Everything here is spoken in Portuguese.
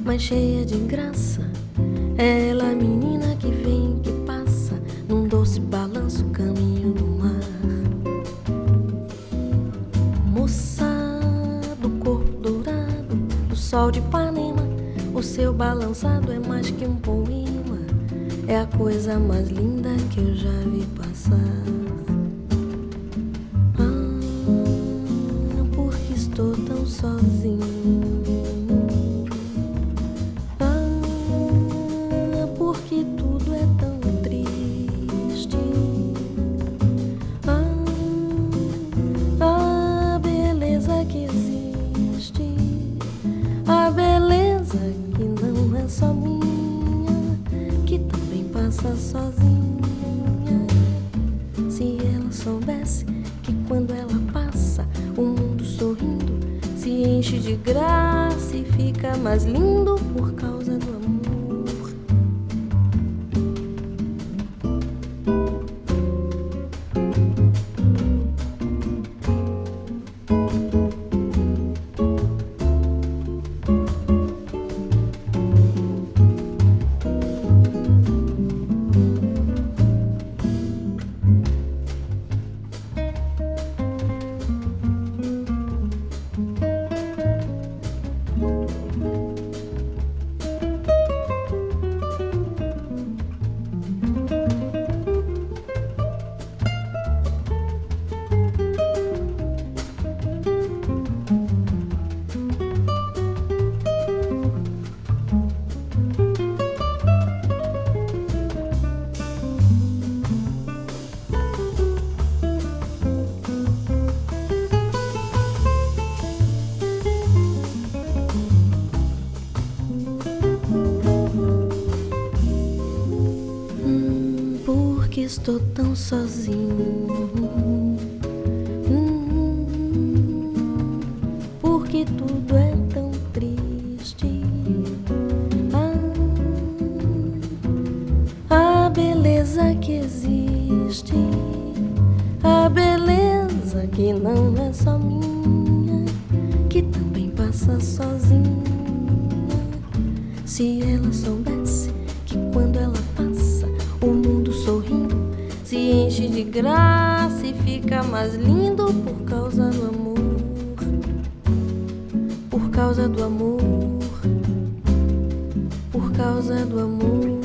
mas cheia de graça. É ela, a menina que vem e que passa num doce balanço, caminho do mar. Moça do corpo dourado, do sol de Ipanema, o seu balançado é mais que um poema, é a coisa mais linda que eu já vi passar. Ah, porque estou tão sozinho. Porque tudo é tão triste. A beleza que existe, a beleza que não é só minha, que também passa sozinha. Se ela soubesse que quando ela passa, o mundo sorrindo se enche de graça e fica mais lindo por causa do amor. Porque estou tão sozinho. Porque tudo é tão triste. A beleza que existe, a beleza que não é só minha, que também passa sozinha. Se ela soubesse que quando ela passa, o mundo sorrindo se enche de graça e fica mais lindo por causa do amor. Por causa do amor. Por causa do amor.